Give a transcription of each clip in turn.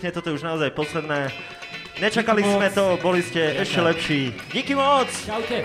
pekne, toto je už naozaj posledné. Nečakali sme to, boli ste ešte lepší. Díky moc! Čaute.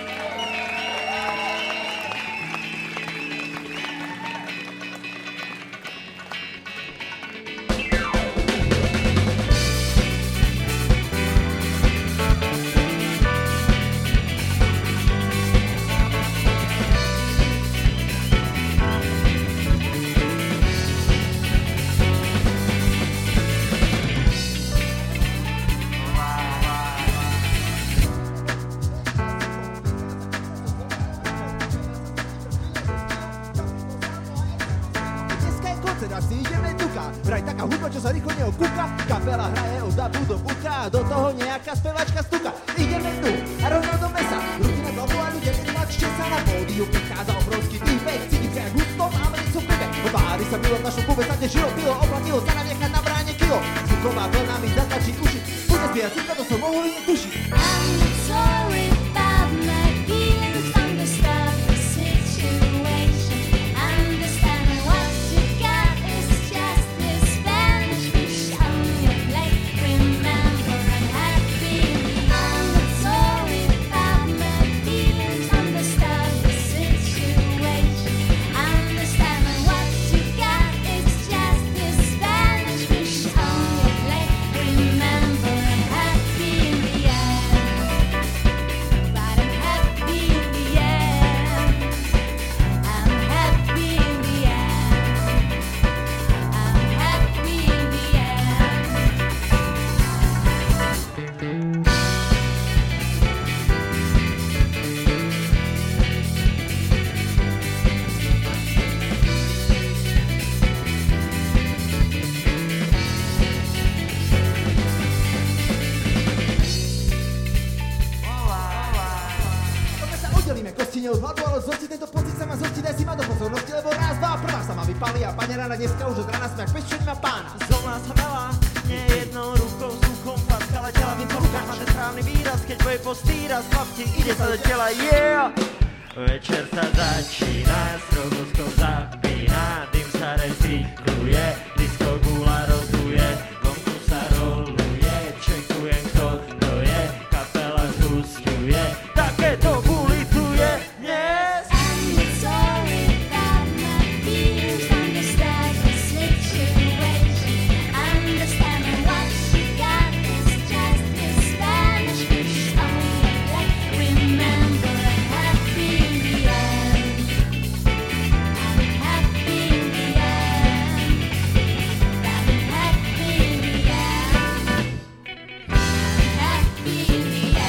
Vraj taká hudba, čo sa rýchlo neokúka. Kapela hraje od dabu do bucha a do toho nejaká spevačka stuka. Ideme tu a rovno do mesa. Rutina zlobu a ľudia netlačte sa na pódiu. Prichádza obrovský týpek, cítim sa jak husto, máme niečo v pive. Otvári sa milo v našom kube, sa tešilo, pilo, oplatilo sa na nechať na bráne kilo. Zvuková vlna mi zatlačí uši. Bude zbierať si to som mohol i netušiť. I'm sorry about my feelings, understand the situation. Understand what you got is just this Spanish fish on your plate. Remember I'm happy. I'm sorry about my feelings, understand the situation. Understand what you got is just this Spanish fish on your plate. Remember I'm happy in the end. But I'm happy in the end. I'm happy in the end. I'm happy in the end. Poďme sa oddelíme, kosti neodhľadu, ale zhosti tento pocit sa ma zhosti, daj si ma do pozornosti, lebo raz, dva, prvá sa ma vypali a pane rána dneska už od rána sme jak peščeň na pána. Zlomá sa veľa, nie jednou rukou s uchom páska letela, viem, v rukách máte správny výraz, keď boje postíra, chlapci, ide sa do tela, yeah! Večer sa začína, strobosko zapína, dym sa recykluje, disco gula rozuje, vonku sa roluje, čekujem, kto to je, kapela zhusťuje, takéto bulituje dnes! I'm sorry about my feelings, understand the situation. Understand what you got is just this Spanish fish on your plate. Remember I'm happy in the end. I'm happy in the end. I'm happy in the end. I'm happy in the end.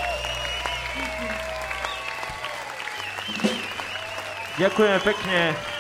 Ďakujeme pekne.